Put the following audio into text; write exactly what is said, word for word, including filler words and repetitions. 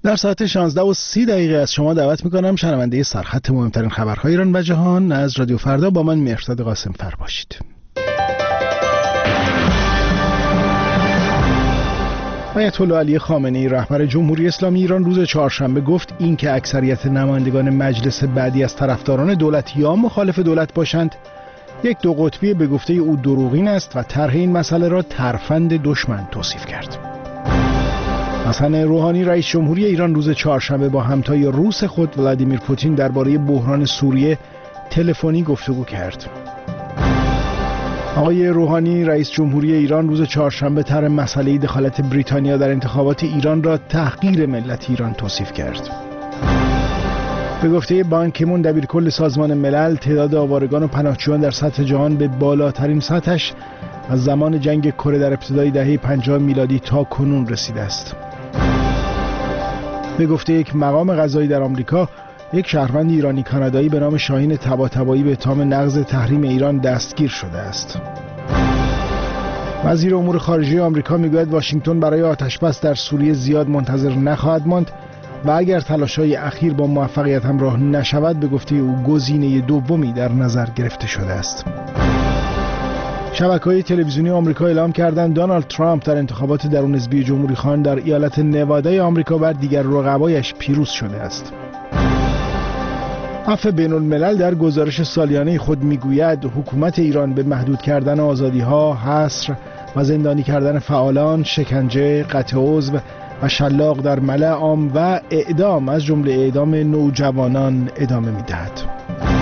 در ساعت شانزده و سی دقیقه از شما دعوت میکنم شنونده سرخط مهمترین خبرهای ایران و جهان از رادیو فردا با من مهرداد قاسم فر باشید. آیت الله علی خامنه‌ای رهبر جمهوری اسلامی ایران روز چهارشنبه گفت این که اکثریت نمایندگان مجلس بعدی از طرفداران دولت یا مخالف دولت باشند یک دو قطبی به گفته او دروغین است و طرح این مسئله را ترفند دشمن توصیف کرد. حسن روحانی رئیس جمهوری ایران روز چهارشنبه با همتای روس خود ولادیمیر پوتین درباره بحران سوریه تلفنی گفتگو کرد. آقای روحانی رئیس جمهوری ایران روز چهارشنبه طرح مسئله دخالت بریتانیا در انتخابات ایران را تحقیر ملت ایران توصیف کرد. به گفته بان کی مون دبیرکل سازمان ملل تعداد آوارگان و پناهجویان در سطح جهان به بالاترین سطحش از زمان جنگ کره در ابتدای دهه پنجاه میلادی تا کنون رسیده است. به گفته یک مقام قضایی در آمریکا، یک شهروند ایرانی کانادایی به نام شاهین طباطبایی به اتهام نقض تحریم ایران دستگیر شده است. وزیر امور خارجه آمریکا میگوید واشنگتن برای آتشبس در سوریه زیاد منتظر نخواهد ماند و اگر تلاش‌های اخیر با موفقیت همراه نشود به گفته او گزینه دومی در نظر گرفته شده است. شبکه‌های تلویزیونی آمریکا اعلام کردند دونالد ترامپ در انتخابات درون حزبی جمهوری‌خواه در ایالت نوادای آمریکا بر دیگر رقبایش پیروز شده است. عفو بین‌الملل در گزارش سالیانه خود میگوید حکومت ایران به محدود کردن آزادی‌ها، حصر و زندانی کردن فعالان، شکنجه، قطع عضو و شلاق در ملأ عام و اعدام از جمله اعدام نوجوانان ادامه می‌دهد.